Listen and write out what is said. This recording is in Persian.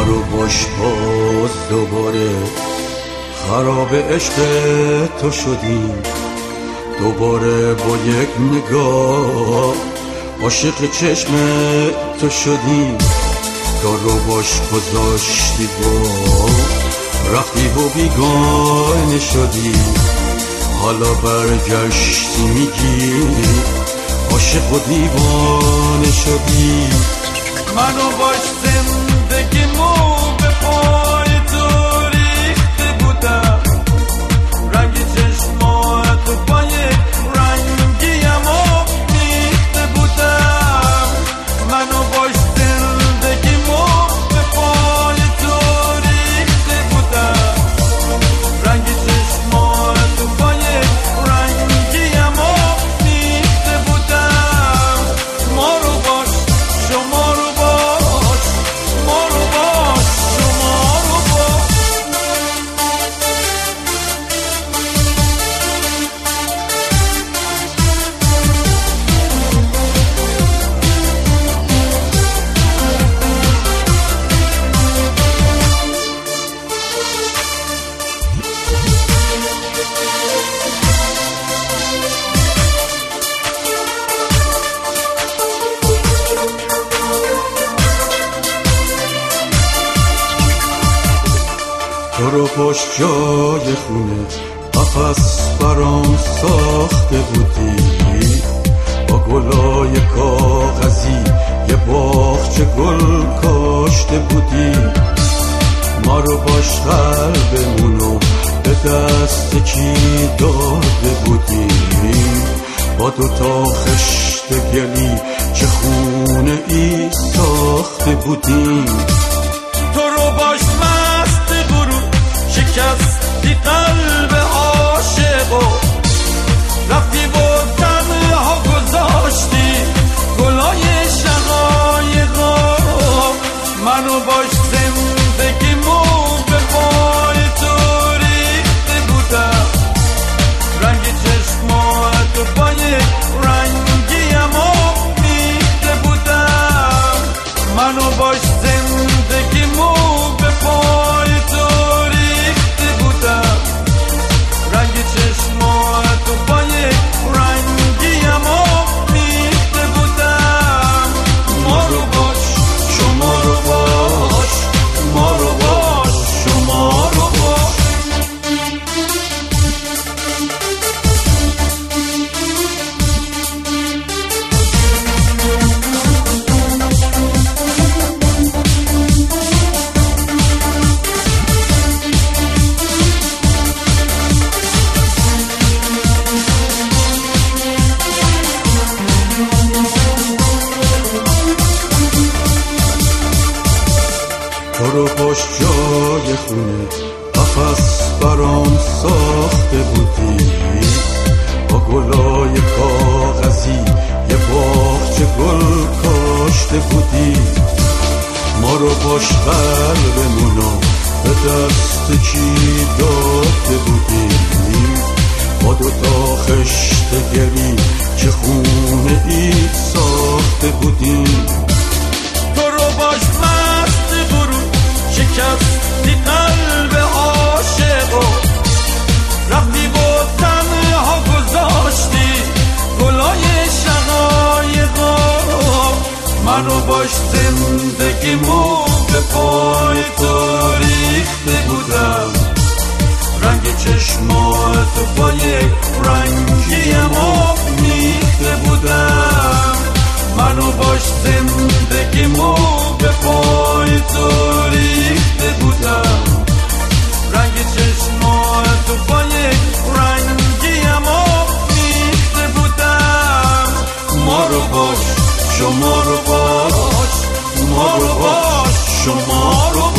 رو باش باز دوباره خراب عشق تو شدیم، دوباره با یک نگاه عاشق چشم تو شدیم. تو رو باش گذاشتی با رفتی و بیگانه شدی، حالا برگشتی میگی عاشق و دیوانه شدی. منو باش زندگیمو به پای تو ریخته بودم، رنگ چشمات و پای رنگیمو میخته بودم. منو باش زندگیمو به پای تو ریخته بودم، رنگ چشمات و پای رنگیمو میخته بودم. ما رو باش شما رو باش، ما رو باش شما رو باش. تو رو باش جای خونه قفس برام ساخته بودی، با گلای کاغذی یه باغچه گل کاشته بودی. ما رو باش قلبمونو به دست کی داده بودی، با دوتا خشت گلی چه خونه ای ساخته بودی. تو رو باش مست برو شکستی قلب عاشقو، رفتی و تنها گذاشتی گلای شقایقو. منو باش زندگیمو به پای تو ریخته بودم، رنگ چشمات و پای رنگیمو میخته بودم. منو باش زندگیمو به پای تو ریخته بودم، رنگ چشمات و پای رنگیمو میخته بودم. ما رو باش شما رو باش، ما رو باش شما رو باش. تو رو باش جای خونه قفس برام ساخته بودی، با گلای کاغذی یه باغچه گل کاشته بودی. ما رو باش قلبمونو به دست کی داده بودی، با دوتا خشت گلی چه خونه ای ساخته بودی. تو رو باش مست برو شکستی قلب عاشقو، رفتی و تنها گذاشتی گلای شقایقو. منو باش زندگیمو به پای تو ریخته بودم، رنگ چشمات و پای رنگیمو میخته بودم. منو باش زندگیمو به پای تو ریخته بودم، رنگ چشمات و پای رنگیمو میخته بودم. ما رو باش شما رو باش، ما رو باش شما رو باش.